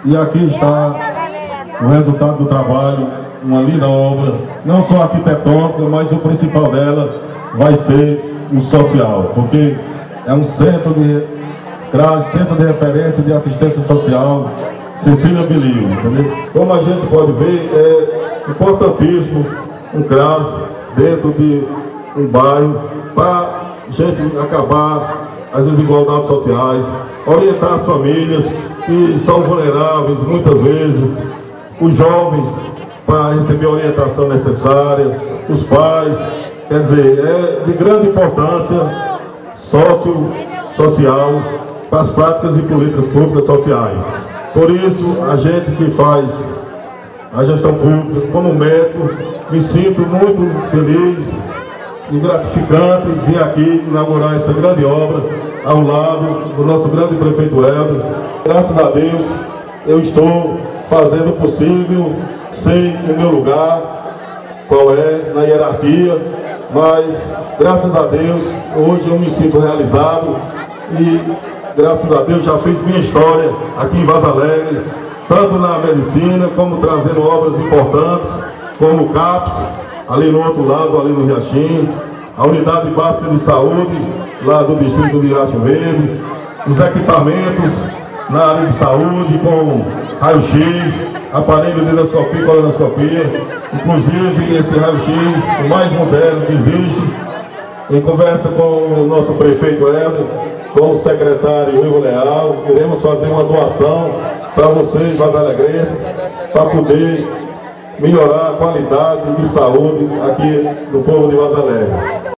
E aqui está o resultado do trabalho, uma linda obra, não só arquitetônica, mas o principal dela vai ser o social, porque é um centro de referência de assistência social, Cecília Bilio, entendeu? Como a gente pode ver, é importantíssimo um CRAS dentro de um bairro para a gente acabar as desigualdades sociais, orientar as famílias que são vulneráveis muitas vezes, os jovens para receber a orientação necessária, os pais, quer dizer, é de grande importância social para as práticas e políticas públicas sociais. Por isso, a gente que faz a gestão pública, como médico, me sinto muito feliz e gratificante vir aqui inaugurar essa grande obra ao lado do nosso grande prefeito Helder. Graças a Deus, eu estou fazendo o possível, sei o meu lugar, qual é na hierarquia, mas graças a Deus, hoje eu me sinto realizado e graças a Deus já fiz minha história aqui em Vaza Alegre, tanto na medicina, como trazendo obras importantes, como o CAPS, ali no outro lado, ali no Riachinho, a unidade básica de saúde, lá do distrito de Riacho Verde, os equipamentos na área de saúde, com raio-x, aparelho de endoscopia e colonoscopia, inclusive esse raio-x, o mais moderno que existe. Em conversa com o nosso prefeito Helder, com o secretário Ivo Leal, queremos fazer uma doação para vocês, vazalegrenses, para poder melhorar a qualidade de saúde aqui do povo de Vaza Alegre.